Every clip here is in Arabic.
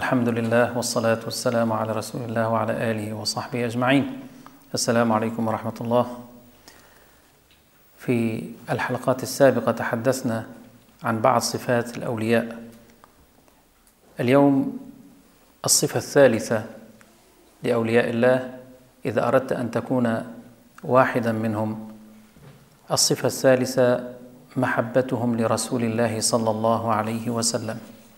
الحمد لله والصلاة والسلام على رسول الله وعلى آله وصحبه أجمعين. السلام عليكم ورحمة الله. في الحلقات السابقة تحدثنا عن بعض صفات الأولياء. اليوم الصفة الثالثة لأولياء الله إذا أردت أن تكون واحدا منهم. الصفة الثالثة محبتهم لرسول الله صلى الله عليه وسلم.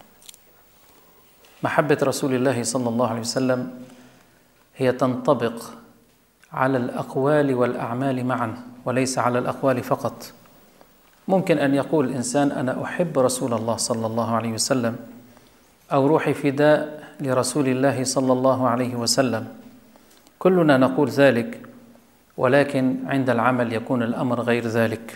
محبة رسول الله صلى الله عليه وسلم هي تنطبق على الأقوال والأعمال معا وليس على الأقوال فقط. ممكن أن يقول الإنسان أنا أحب رسول الله صلى الله عليه وسلم أو روحي فداء لرسول الله صلى الله عليه وسلم، كلنا نقول ذلك، ولكن عند العمل يكون الأمر غير ذلك.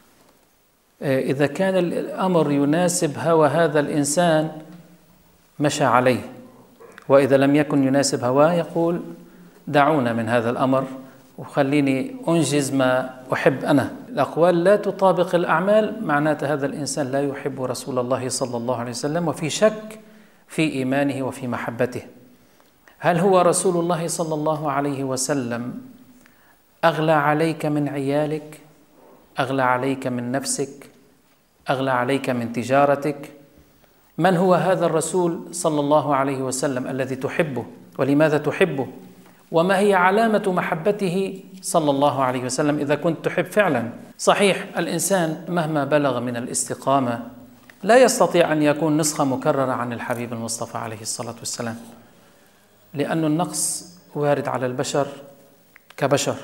إذا كان الأمر يناسب هوى هذا الإنسان مشى عليه، وإذا لم يكن يناسب هواه يقول دعونا من هذا الأمر وخليني أنجز ما أحب أنا. الأقوال لا تطابق الأعمال، معناته هذا الإنسان لا يحب رسول الله صلى الله عليه وسلم وفي شك في إيمانه وفي محبته. هل هو رسول الله صلى الله عليه وسلم أغلى عليك من عيالك؟ أغلى عليك من نفسك؟ أغلى عليك من تجارتك؟ من هو هذا الرسول صلى الله عليه وسلم الذي تحبه؟ ولماذا تحبه؟ وما هي علامة محبته صلى الله عليه وسلم إذا كنت تحب فعلا؟ صحيح الإنسان مهما بلغ من الاستقامة لا يستطيع أن يكون نسخة مكررة عن الحبيب المصطفى عليه الصلاة والسلام، لأن النقص وارد على البشر كبشر.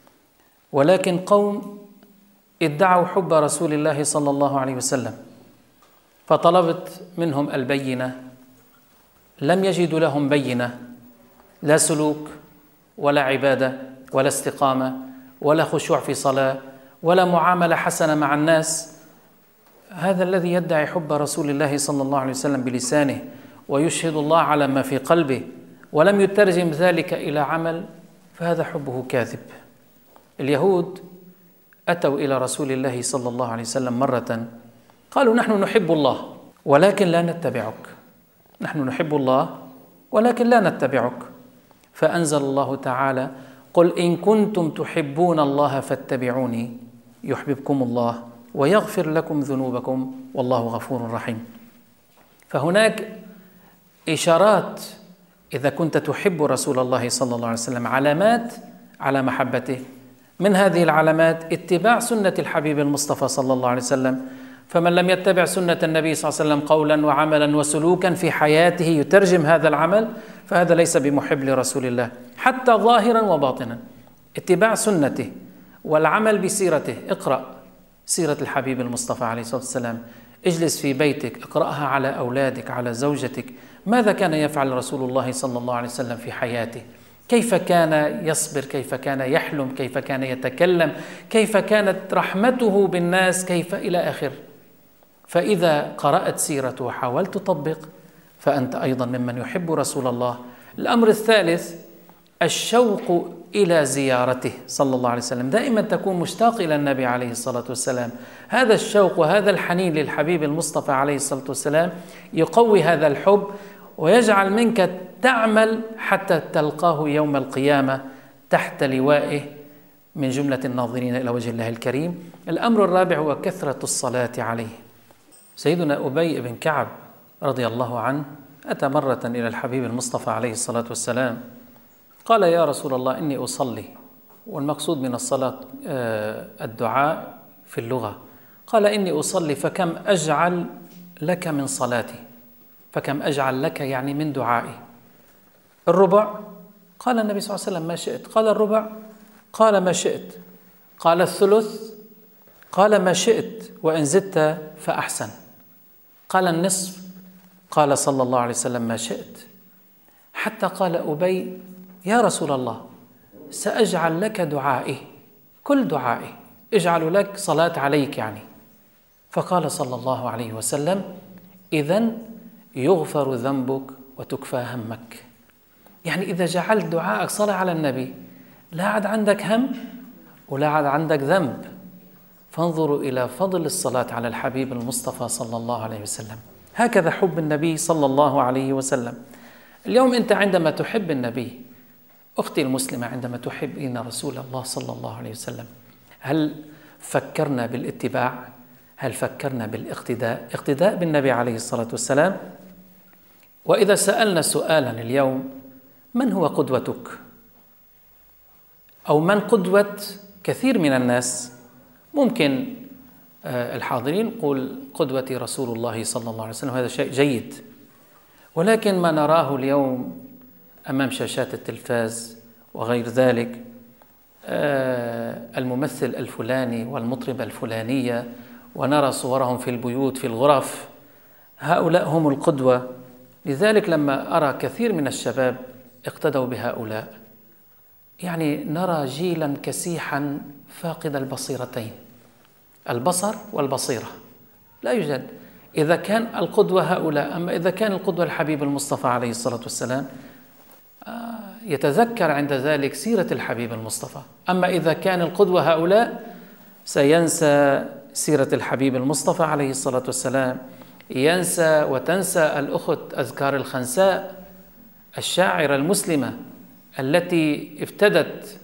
ولكن قوم ادعوا حب رسول الله صلى الله عليه وسلم فطلبت منهم البينة، لم يجدوا لهم بينة، لا سلوك ولا عبادة ولا استقامة ولا خشوع في صلاة ولا معاملة حسنة مع الناس. هذا الذي يدعي حب رسول الله صلى الله عليه وسلم بلسانه ويشهد الله على ما في قلبه ولم يترجم ذلك إلى عمل، فهذا حبه كاذب. اليهود أتوا إلى رسول الله صلى الله عليه وسلم مرة قالوا نحن نحب الله ولكن لا نتبعك، نحن نحب الله ولكن لا نتبعك. فأنزل الله تعالى قل إن كنتم تحبون الله فاتبعوني يحببكم الله ويغفر لكم ذنوبكم والله غفور رحيم. فهناك إشارات إذا كنت تحب رسول الله صلى الله عليه وسلم، علامات على محبته. من هذه العلامات اتباع سنة الحبيب المصطفى صلى الله عليه وسلم، فمن لم يتبع سنة النبي صلى الله عليه وسلم قولا وعملا وسلوكا في حياته يترجم هذا العمل، فهذا ليس بمحب لرسول الله حتى ظاهرا وباطنا. اتباع سنته والعمل بسيرته. اقرأ سيرة الحبيب المصطفى عليه الصلاة والسلام، اجلس في بيتك اقرأها على أولادك على زوجتك. ماذا كان يفعل رسول الله صلى الله عليه وسلم في حياته؟ كيف كان يصبر، كيف كان يحلم، كيف كان يتكلم، كيف كانت رحمته بالناس، كيف إلى آخر. فإذا قرأت سيرته وحاولت تطبق فأنت أيضا ممن يحب رسول الله. الأمر الثالث الشوق إلى زيارته صلى الله عليه وسلم. دائما تكون مشتاق إلى النبي عليه الصلاة والسلام. هذا الشوق وهذا الحنين للحبيب المصطفى عليه الصلاة والسلام يقوي هذا الحب ويجعل منك تعمل حتى تلقاه يوم القيامة تحت لوائه من جملة الناظرين إلى وجه الله الكريم. الأمر الرابع هو كثرة الصلاة عليه. سيدنا أبي بن كعب رضي الله عنه أتى مرة إلى الحبيب المصطفى عليه الصلاة والسلام قال يا رسول الله إني أصلي، والمقصود من الصلاة الدعاء في اللغة. قال إني أصلي فكم أجعل لك من صلاتي؟ فكم أجعل لك يعني من دعائي؟ الربع؟ قال النبي صلى الله عليه وسلم ما شئت. قال الربع؟ قال ما شئت. قال الثلث؟ قال ما شئت وإن زدت فأحسن. قال النصف؟ قال صلى الله عليه وسلم ما شئت. حتى قال أبي يا رسول الله سأجعل لك دعائي، كل دعائي اجعل لك صلاة عليك يعني. فقال صلى الله عليه وسلم إذن يغفر ذنبك وتكفى همك. يعني إذا جعلت دعائك صلاة على النبي لا عاد عندك هم ولا عاد عندك ذنب. فانظروا إلى فضل الصلاة على الحبيب المصطفى صلى الله عليه وسلم. هكذا حب النبي صلى الله عليه وسلم. اليوم أنت عندما تحب النبي، أختي المسلمة، عندما تحبين رسول الله صلى الله عليه وسلم، هل فكرنا بالاتباع؟ هل فكرنا بالاقتداء؟ اقتداء بالنبي عليه الصلاة والسلام. وإذا سألنا سؤالا اليوم: من هو قدوتك؟ أو من قدوة كثير من الناس؟ ممكن الحاضرين يقول قدوتي رسول الله صلى الله عليه وسلم، هذا شيء جيد. ولكن ما نراه اليوم أمام شاشات التلفاز وغير ذلك، الممثل الفلاني والمطربة الفلانية، ونرى صورهم في البيوت في الغرف، هؤلاء هم القدوة. لذلك لما أرى كثير من الشباب اقتدوا بهؤلاء، يعني نرى جيلا كسيحا فاقد البصيرتين، البصر والبصيرة لا يوجد. إذا كان القدوة هؤلاء، أما إذا كان القدوة الحبيب المصطفى عليه الصلاة والسلام، يتذكر عند ذلك سيرة الحبيب المصطفى. أما إذا كان القدوة هؤلاء، سينسى سيرة الحبيب المصطفى عليه الصلاة والسلام، ينسى وتنسى الأخت أذكار الخنساء الشاعرة المسلمة التي افتدت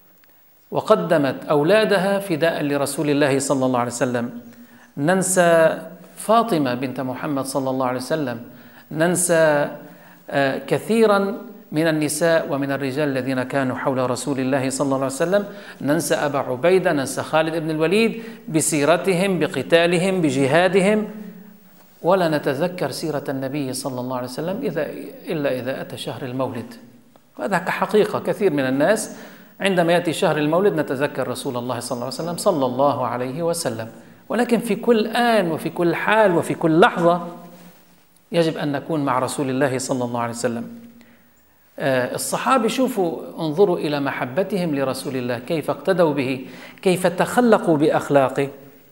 وقدمت أولادها فداء لرسول الله صلى الله عليه وسلم. ننسى فاطمة بنت محمد صلى الله عليه وسلم، ننسى كثيرا من النساء ومن الرجال الذين كانوا حول رسول الله صلى الله عليه وسلم، ننسى أبا عبيدة، ننسى خالد بن الوليد بسيرتهم، بقتالهم، بجهادهم، ولا نتذكر سيرة النبي صلى الله عليه وسلم إلا إذا أتى شهر المولد. وهذا كحقيقة كثير من الناس عندما يأتي شهر المولد نتذكر رسول الله صلى الله عليه وسلم صلى الله عليه وسلم. ولكن في كل آن وفي كل حال وفي كل لحظة يجب أن نكون مع رسول الله صلى الله عليه وسلم. الصحابة شوفوا، انظروا إلى محبتهم لرسول الله، كيف اقتدوا به، كيف تخلقوا بأخلاقه.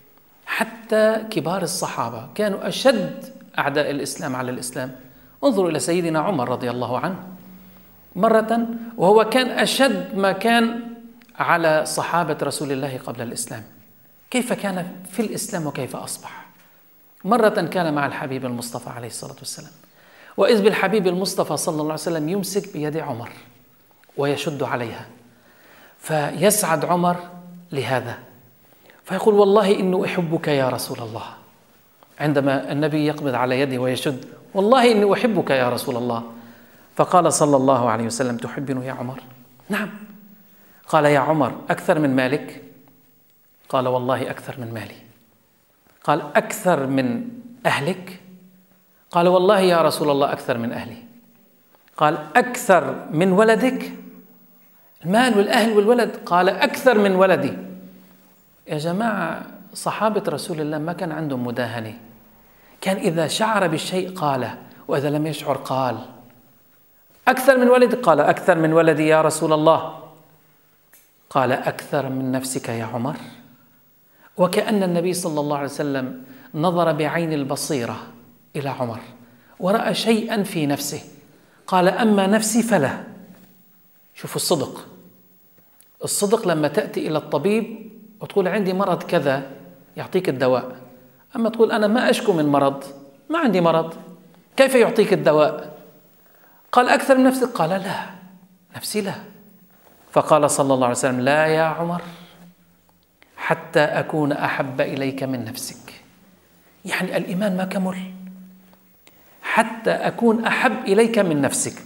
حتى كبار الصحابة كانوا أشد أعداء الإسلام على الإسلام. انظروا إلى سيدنا عمر رضي الله عنه، مرة وهو كان أشد ما كان على صحابة رسول الله قبل الإسلام، كيف كان في الإسلام وكيف أصبح. مرة كان مع الحبيب المصطفى عليه الصلاة والسلام، وإذ بالحبيب المصطفى صلى الله عليه وسلم يمسك بيد عمر ويشد عليها، فيسعد عمر لهذا، فيقول: والله إني أحبك يا رسول الله. عندما النبي يقبض على يده ويشد: والله إني أحبك يا رسول الله. فقال صلى الله عليه وسلم: تحبني يا عمر؟ نعم. قال: يا عمر أكثر من مالك؟ قال: والله أكثر من مالي. قال: أكثر من أهلك؟ قال: والله يا رسول الله أكثر من أهلي. قال: أكثر من ولدك؟ المال والأهل والولد. قال: أكثر من ولدي. يا جماعة، صحابة رسول الله ما كان عندهم مداهنة، كان إذا شعر بالشيء قاله، وإذا لم يشعر قال: أكثر من ولدك؟ قال: أكثر من ولدي يا رسول الله. قال: أكثر من نفسك يا عمر؟ وكأن النبي صلى الله عليه وسلم نظر بعين البصيرة إلى عمر ورأى شيئا في نفسه، قال: أما نفسي فلا. شوفوا الصدق، الصدق لما تأتي إلى الطبيب وتقول عندي مرض كذا يعطيك الدواء، أما تقول أنا ما أشكو من مرض، ما عندي مرض، كيف يعطيك الدواء؟ قال: أكثر من نفسك؟ قال: لا، نفسي لا. فقال صلى الله عليه وسلم: لا يا عمر، حتى أكون أحب إليك من نفسك. يعني الإيمان ما كمل، حتى أكون أحب إليك من نفسك.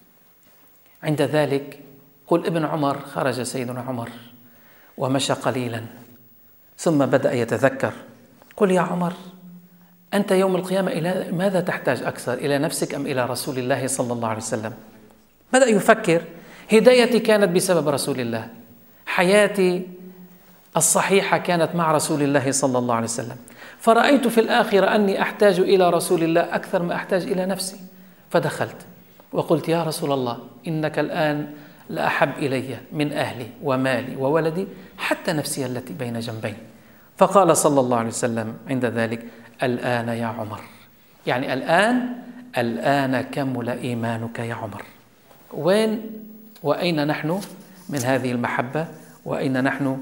عند ذلك قل ابن عمر خرج سيدنا عمر ومشى قليلا، ثم بدأ يتذكر. قل يا عمر، أنت يوم القيامة إلى ماذا تحتاج أكثر، إلى نفسك أم إلى رسول الله صلى الله عليه وسلم؟ بدأ يفكر. هدايتي كانت بسبب رسول الله، حياتي الصحيحة كانت مع رسول الله صلى الله عليه وسلم، فرأيت في الآخرة أني أحتاج إلى رسول الله أكثر ما أحتاج إلى نفسي، فدخلت وقلت: يا رسول الله، إنك الآن لأحب إلي من أهلي ومالي وولدي حتى نفسي التي بين جنبي. فقال صلى الله عليه وسلم عند ذلك: الآن يا عمر، يعني الآن كمل إيمانك يا عمر. وأين نحن من هذه المحبة؟ وأين نحن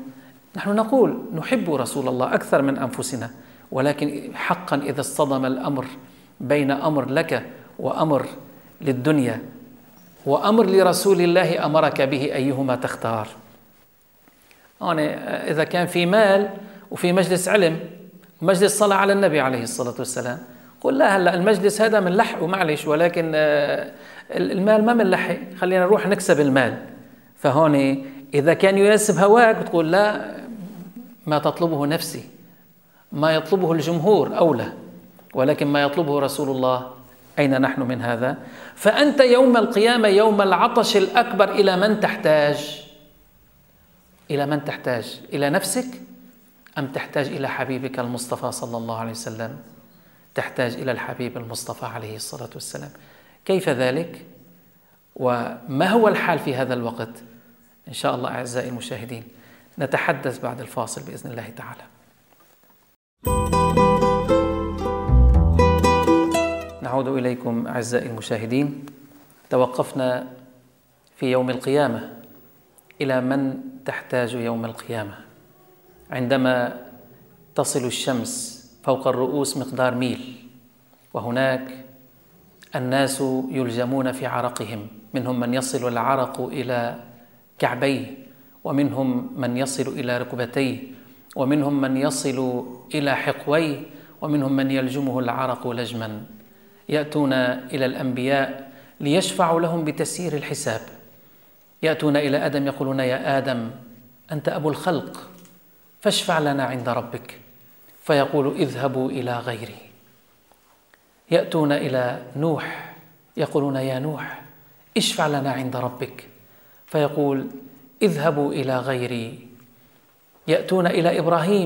نقول نحب رسول الله أكثر من أنفسنا، ولكن حقا إذا اصطدم الأمر بين أمر لك وأمر للدنيا وأمر لرسول الله أمرك به، أيهما تختار؟ يعني إذا كان في مال وفي مجلس علم ومجلس صلاة على النبي عليه الصلاة والسلام، قل لا هلأ المجلس هذا من لح ومعلش، ولكن المال ما من لح، خلينا نروح نكسب المال. فهون إذا كان يناسب هواك بتقول لا، ما تطلبه نفسي، ما يطلبه الجمهور أولى، ولكن ما يطلبه رسول الله أين نحن من هذا؟ فأنت يوم القيامة يوم العطش الأكبر إلى من تحتاج؟ إلى من تحتاج؟ إلى نفسك أم تحتاج إلى حبيبك المصطفى صلى الله عليه وسلم؟ تحتاج إلى الحبيب المصطفى عليه الصلاة والسلام. كيف ذلك؟ وما هو الحال في هذا الوقت؟ إن شاء الله أعزائي المشاهدين نتحدث بعد الفاصل بإذن الله تعالى. نعود إليكم أعزائي المشاهدين. توقفنا في يوم القيامة إلى من تحتاج يوم القيامة عندما تصل الشمس فوق الرؤوس مقدار ميل، وهناك الناس يلجمون في عرقهم، منهم من يصل العرق إلى كعبيه، ومنهم من يصل إلى ركبتيه، ومنهم من يصل إلى حقويه، ومنهم من يلجمه العرق لجما. يأتون إلى الأنبياء ليشفعوا لهم بتسيير الحساب، يأتون إلى آدم يقولون يا آدم أنت أبو الخلق فاشفع لنا عند ربك، فيقول اذهبوا إلى غيري. يأتون إلى نوح يقولون يا نوح اشفع لنا عند ربك، فيقول اذهبوا إلى غيري. يأتون إلى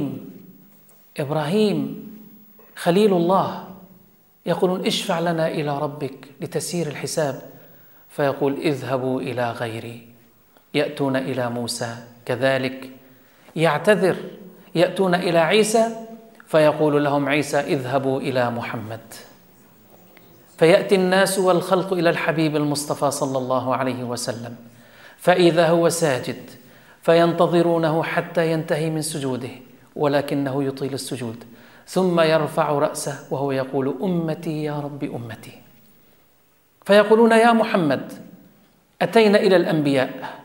إبراهيم خليل الله، يقولون اشفع لنا إلى ربك لتسيير الحساب، فيقول اذهبوا إلى غيري. يأتون إلى موسى كذلك يعتذر، يأتون إلى عيسى فيقول لهم عيسى اذهبوا إلى محمد. فيأتي الناس والخلق إلى الحبيب المصطفى صلى الله عليه وسلم، فإذا هو ساجد فينتظرونه حتى ينتهي من سجوده، ولكنه يطيل السجود، ثم يرفع رأسه وهو يقول أمتي يا رب أمتي. فيقولون يا محمد أتينا إلى الأنبياء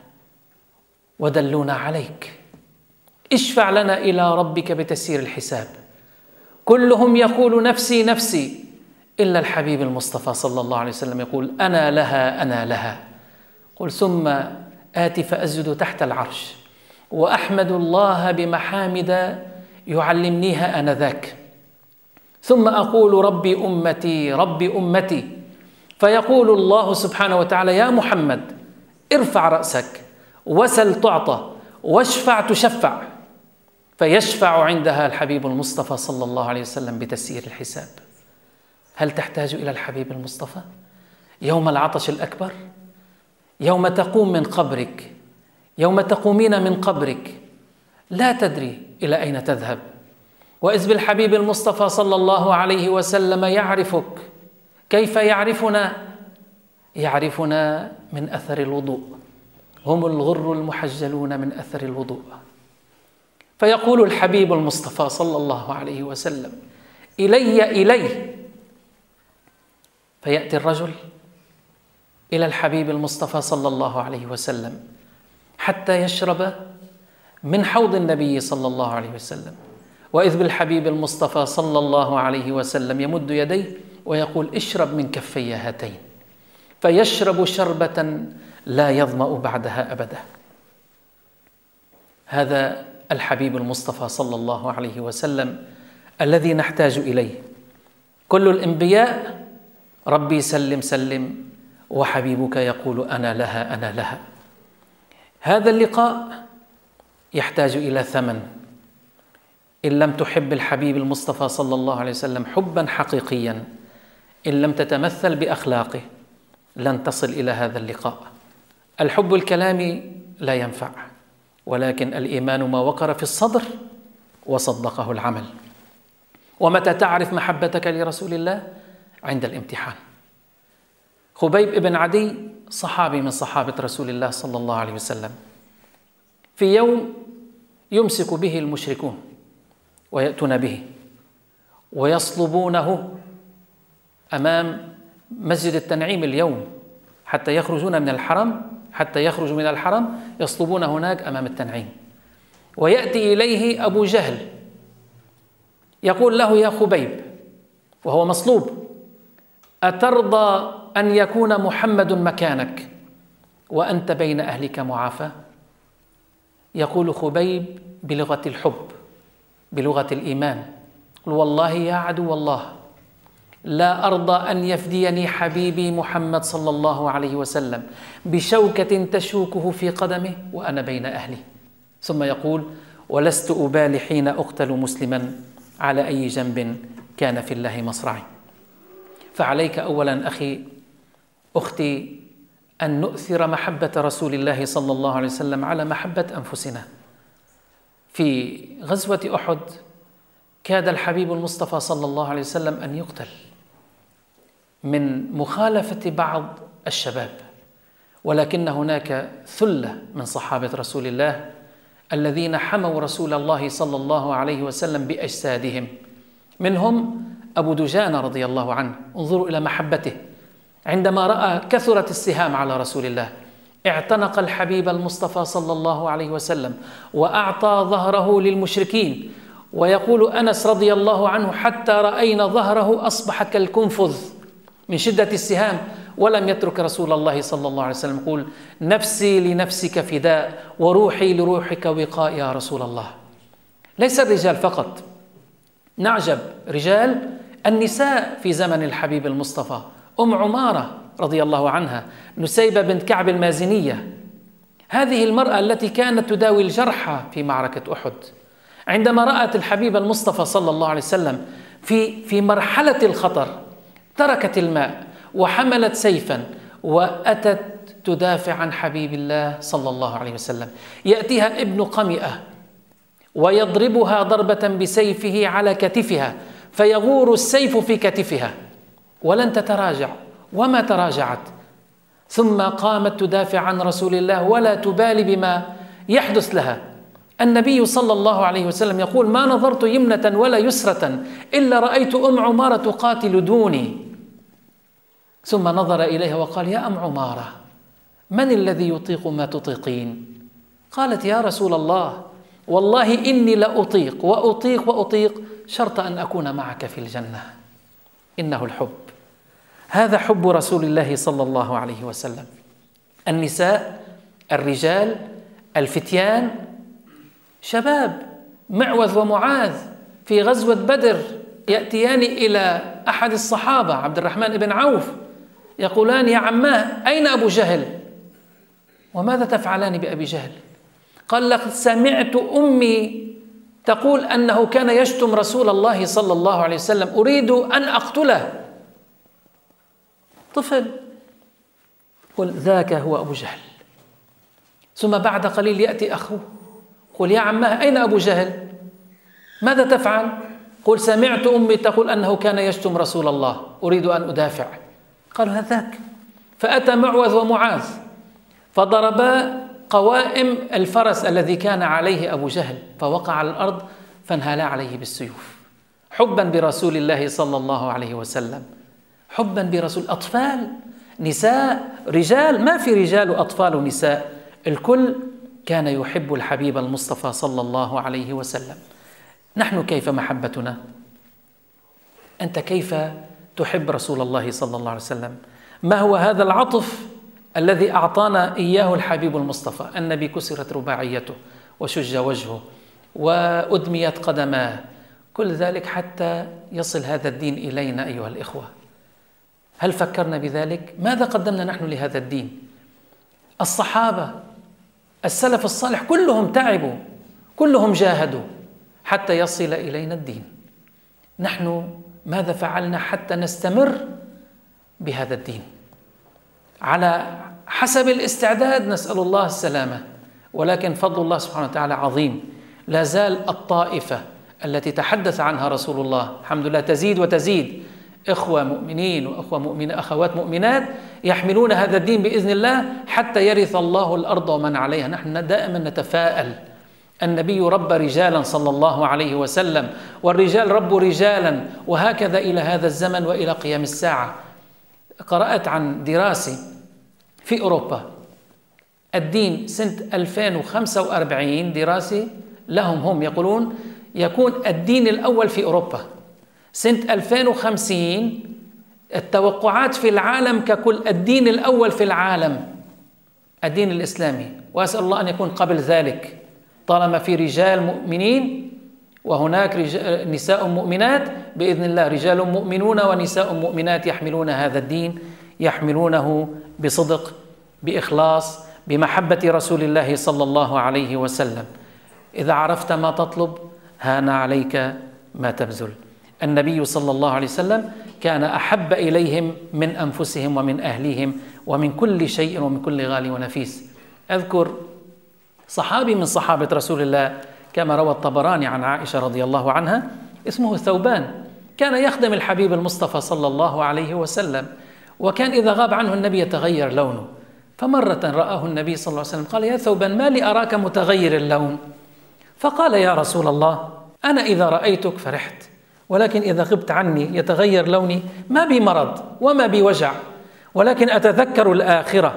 ودلونا عليك، اشفع لنا إلى ربك بتسيير الحساب. كلهم يقول نفسي نفسي، إلا الحبيب المصطفى صلى الله عليه وسلم يقول أنا لها أنا لها. قل ثم آتي فأسجد تحت العرش وأحمد الله بمحامد يعلمنيها آنذاك، ثم أقول ربي أمتي ربي أمتي. فيقول الله سبحانه وتعالى يا محمد ارفع رأسك وسل تعطى واشفع تشفع. فيشفع عندها الحبيب المصطفى صلى الله عليه وسلم بتسيير الحساب. هل تحتاج إلى الحبيب المصطفى يوم العطش الأكبر؟ يوم تقوم من قبرك، يوم تقومين من قبرك لا تدري إلى أين تذهب، وإذ بالحبيب المصطفى صلى الله عليه وسلم يعرفك. كيف يعرفنا؟ يعرفنا من أثر الوضوء، هم الغر المحجلون من أثر الوضوء. فيقول الحبيب المصطفى صلى الله عليه وسلم إلي إلي. فيأتي الرجل إلى الحبيب المصطفى صلى الله عليه وسلم حتى يشرب من حوض النبي صلى الله عليه وسلم، وإذ بالحبيب المصطفى صلى الله عليه وسلم يمد يديه ويقول اشرب من كفي هاتين، فيشرب شربة لا يظمأ بعدها أبدا. هذا الحبيب المصطفى صلى الله عليه وسلم الذي نحتاج إليه. كل الأنبياء ربي سلم سلم، وحبيبك يقول أنا لها أنا لها. هذا اللقاء يحتاج إلى ثمن. إن لم تحب الحبيب المصطفى صلى الله عليه وسلم حبا حقيقيا، إن لم تتمثل بأخلاقه، لن تصل إلى هذا اللقاء. الحب الكلامي لا ينفع، ولكن الإيمان ما وقر في الصدر وصدقه العمل. ومتى تعرف محبتك لرسول الله؟ عند الامتحان. خبيب بن عدي صحابي من صحابة رسول الله صلى الله عليه وسلم، في يوم يمسك به المشركون ويأتون به ويصلبونه أمام مسجد التنعيم اليوم، حتى يخرجوا من الحرم يصلبون هناك أمام التنعيم. ويأتي إليه أبو جهل يقول له: يا خبيب، وهو مصلوب، أترضى أن يكون محمد مكانك وأنت بين أهلك معافى؟ يقول خبيب بلغة الحب، بلغة الإيمان: قل والله يا عدو الله، لا أرضى أن يفديني حبيبي محمد صلى الله عليه وسلم بشوكة تشوكه في قدمه وأنا بين أهلي. ثم يقول: ولست أبالي حين أقتل مسلما على أي جنب كان في الله مصرعي. فعليك أولا أختي أن نؤثر محبة رسول الله صلى الله عليه وسلم على محبة أنفسنا. في غزوة أحد كاد الحبيب المصطفى صلى الله عليه وسلم أن يقتل من مخالفة بعض الشباب، ولكن هناك ثلة من صحابة رسول الله الذين حموا رسول الله صلى الله عليه وسلم بأجسادهم، منهم أبو دجانة رضي الله عنه. انظروا إلى محبته، عندما رأى كثرة السهام على رسول الله اعتنق الحبيب المصطفى صلى الله عليه وسلم وأعطى ظهره للمشركين. ويقول أنس رضي الله عنه: حتى رأينا ظهره أصبح كالكنفذ من شدة السهام، ولم يترك رسول الله صلى الله عليه وسلم يقول: نفسي لنفسك فداء وروحي لروحك وقاء يا رسول الله. ليس الرجال فقط، نعجب رجال النساء في زمن الحبيب المصطفى. أم عمارة رضي الله عنها، نسيبة بنت كعب المازنية، هذه المرأة التي كانت تداوي الجرحى في معركة أحد، عندما رأت الحبيب المصطفى صلى الله عليه وسلم في مرحلة الخطر تركت الماء وحملت سيفا وأتت تدافع عن حبيب الله صلى الله عليه وسلم. يأتيها ابن قمئة ويضربها ضربة بسيفه على كتفها فيغور السيف في كتفها ولن تتراجع، وما تراجعت، ثم قامت تدافع عن رسول الله ولا تبالي بما يحدث لها. النبي صلى الله عليه وسلم يقول: ما نظرت يمنة ولا يسرة إلا رأيت أم عمارة تقاتل دوني. ثم نظر إليها وقال: يا أم عمارة، من الذي يطيق ما تطيقين؟ قالت: يا رسول الله، والله إني لأطيق وأطيق شرط أن أكون معك في الجنة. إنه الحب، هذا حب رسول الله صلى الله عليه وسلم. النساء، الرجال، الفتيان، شباب معوذ ومعاذ في غزوة بدر يأتيان إلى أحد الصحابة عبد الرحمن بن عوف يقولان: يا عماه، أين أبو جهل؟ وماذا تفعلان بأبي جهل؟ قال: لقد سمعت أمي تقول أنه كان يشتم رسول الله صلى الله عليه وسلم، أريد أن أقتله. طفل، قل: ذاك هو أبو جهل. ثم بعد قليل يأتي أخوه، قل: يا عماه، أين أبو جهل؟ ماذا تفعل؟ قل: سمعت أمي تقول أنه كان يشتم رسول الله، أريد أن أدافع. قالوا: هذاك. فأتى معوذ ومعاذ فضربا قوائم الفرس الذي كان عليه أبو جهل فوقع على الأرض فانهالا عليه بالسيوف، حبا برسول الله صلى الله عليه وسلم، حبا برسول. أطفال، نساء، رجال، ما في رجال وأطفال ونساء، الكل كان يحب الحبيب المصطفى صلى الله عليه وسلم. نحن كيف محبتنا؟ أنت كيف تحب رسول الله صلى الله عليه وسلم؟ ما هو هذا العطف الذي أعطانا إياه الحبيب المصطفى؟ النبي كسرت رباعيته وشج وجهه وأدميت قدماه، كل ذلك حتى يصل هذا الدين إلينا أيها الإخوة. هل فكرنا بذلك؟ ماذا قدمنا نحن لهذا الدين؟ الصحابة، السلف الصالح، كلهم تعبوا، كلهم جاهدوا حتى يصل إلينا الدين. نحن ماذا فعلنا حتى نستمر بهذا الدين؟ على حسب الاستعداد نسأل الله السلامة، ولكن فضل الله سبحانه وتعالى عظيم. لا زال الطائفة التي تحدث عنها رسول الله الحمد لله تزيد وتزيد، إخوة مؤمنين وأخوة مؤمنات، أخوات مؤمنات يحملون هذا الدين بإذن الله حتى يرث الله الأرض ومن عليها. نحن دائما نتفائل النبي ربى رجالا صلى الله عليه وسلم، والرجال ربوا رجالا، وهكذا إلى هذا الزمن وإلى قيام الساعة. قرأت عن دراسة في أوروبا، الدين سنة 2045 دراسة لهم هم يقولون يكون الدين الأول في أوروبا. سنة 2050 التوقعات في العالم ككل الدين الأول في العالم الدين الإسلامي، وأسأل الله أن يكون قبل ذلك، طالما في رجال مؤمنين وهناك نساء مؤمنات بإذن الله، رجال مؤمنون ونساء مؤمنات يحملون هذا الدين، يحملونه بصدق، بإخلاص، بمحبة رسول الله صلى الله عليه وسلم. إذا عرفت ما تطلب هان عليك ما تبذل. النبي صلى الله عليه وسلم كان أحب إليهم من أنفسهم ومن أهليهم ومن كل شيء ومن كل غالي ونفيس. أذكر صحابي من صحابة رسول الله كما روى الطبراني عن عائشة رضي الله عنها، اسمه ثوبان، كان يخدم الحبيب المصطفى صلى الله عليه وسلم، وكان إذا غاب عنه النبي يتغير لونه. فمرة رآه النبي صلى الله عليه وسلم قال: يا ثوبان، ما لي أراك متغير اللون؟ فقال: يا رسول الله، أنا إذا رأيتك فرحت، ولكن إذا غبت عني يتغير لوني، ما بي مرض وما بي وجع، ولكن أتذكر الآخرة.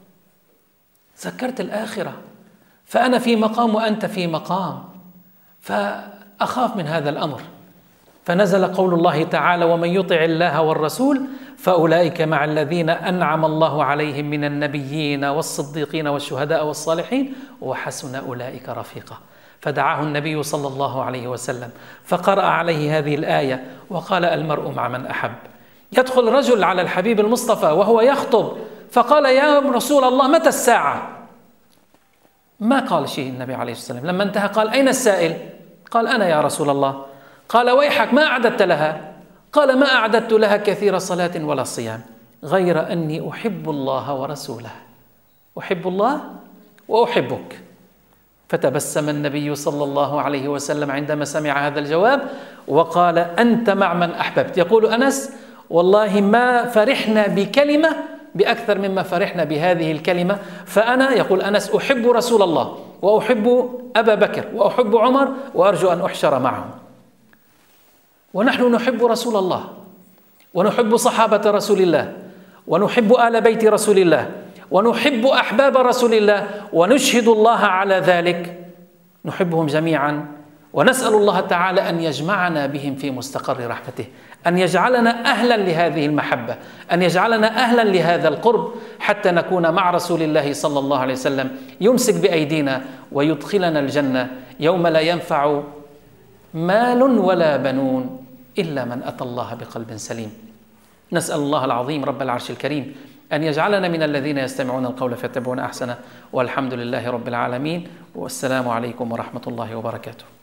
ذكرت الآخرة، فأنا في مقام وأنت في مقام، فأخاف من هذا الأمر. فنزل قول الله تعالى: ومن يطع الله والرسول فأولئك مع الذين أنعم الله عليهم من النبيين والصديقين والشهداء والصالحين وحسن أولئك رفيقا. فدعاه النبي صلى الله عليه وسلم فقرأ عليه هذه الآية وقال: المرء مع من أحب. يدخل رجل على الحبيب المصطفى وهو يخطب فقال: يا رسول الله، متى الساعة؟ ما قال شيء النبي عليه الصلاة والسلام. لما انتهى قال: أين السائل؟ قال: أنا يا رسول الله. قال: ويحك، ما أعددت لها؟ قال: ما أعددت لها كثير صلاة ولا صيام، غير أني أحب الله ورسوله، أحب الله وأحبك. فتبسم النبي صلى الله عليه وسلم عندما سمع هذا الجواب وقال: أنت مع من أحببت. يقول أنس: والله ما فرحنا بكلمة بأكثر مما فرحنا بهذه الكلمة. فأنا، يقول أنس، أحب رسول الله وأحب أبا بكر وأحب عمر وأرجو أن أحشر معهم. ونحن نحب رسول الله ونحب صحابة رسول الله ونحب آل بيت رسول الله ونحب أحباب رسول الله، ونشهد الله على ذلك، نحبهم جميعا، ونسأل الله تعالى أن يجمعنا بهم في مستقر رحمته، أن يجعلنا أهلا لهذه المحبة، أن يجعلنا أهلا لهذا القرب، حتى نكون مع رسول الله صلى الله عليه وسلم يمسك بأيدينا ويدخلنا الجنة يوم لا ينفع مال ولا بنون إلا من أتى الله بقلب سليم. نسأل الله العظيم رب العرش الكريم أن يجعلنا من الذين يستمعون القول فيتبعون أحسنه، والحمد لله رب العالمين، والسلام عليكم ورحمة الله وبركاته.